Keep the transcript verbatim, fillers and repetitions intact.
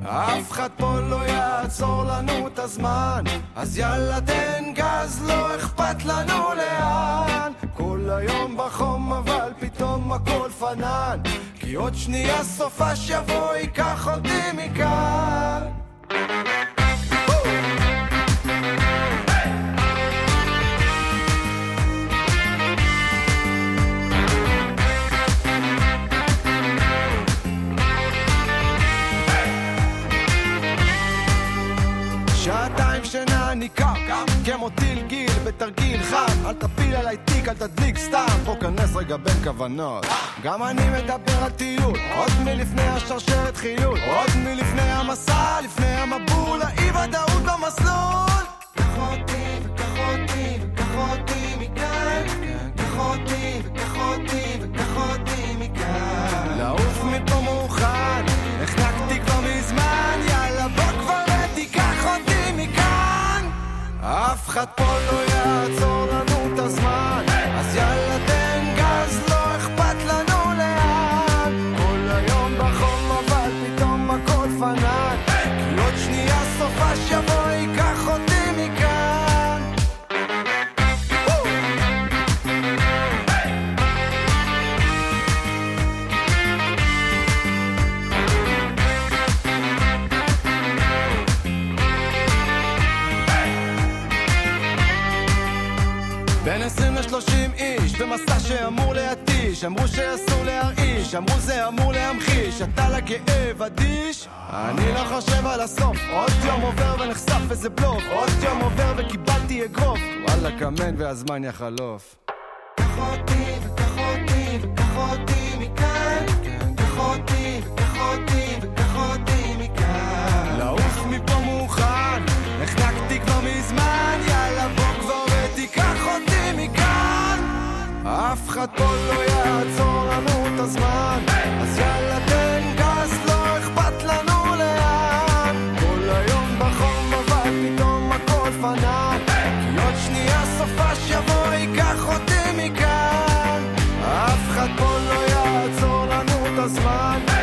אף אחד פה לא יעצור לנו את הזמן, אז יאללה תן גז, לא אכפת לנו לאן. כל היום בחום אבל פתאום הכל פנן, כי עוד שנייה סופה שיבוא ייקח אותי מכאן. שעתיים שינה ניקח כמו טיל גיל בתרגיל חם, אל תפיל עליי תיק, אל תדליק סתם, פה כנס רגע בין כוונות. גם אני מדבר על טיול, עוד מלפני השרשרת חילול, עוד מלפני המסע, לפני המבול, האי ודאות במסלול. קח אותי וקח אותי וקח אותי מכאן, קח אותי וקח אותי וקח אותי מכאן. לעוף מפה מוכן, החנקתי כבר מזמן, יאללה בוא כבר ותיקח אותי מכאן. אף אחד פה לא יעצור לנו את הזמן, אז יאללה תן גז, לא אכפת לנו לאן. כל היום בחום אבל פתאום הכל פנן, כי עוד שנייה סופה שיבוא ייקח אותי מכאן. בין עשרים לשלושים איש במסע שאמור להתיש, אמרו שאסור להרעיש, אמרו זה אמור להמחיש, אתה לכאב אדיש. אני לא חושב על הסוף, עוד יום עובר ונחשף איזה בלוף, עוד יום עובר וקיבלתי אגרוף, וואלה כמן והזמן יחלוף. קח אותי וקח אותי וקח אותי מכאן, קח אותי וקח אותי וקח אותי מכאן. לעוף מפה מוכן, החנקתי כבר מזמן, יאללה בוא כבר ותיקח אותי מכאן. אף אחד פה לא יעצור לנו את הזמן, אז יאללה תן גז, לא אכפת לנו לאן. כל היום בחום אבל פתאום הכל פנן, כי עוד שנייה סופה שיבוא ייקח אותי מכאן. אף אחד פה לא יעצור לנו את הזמן,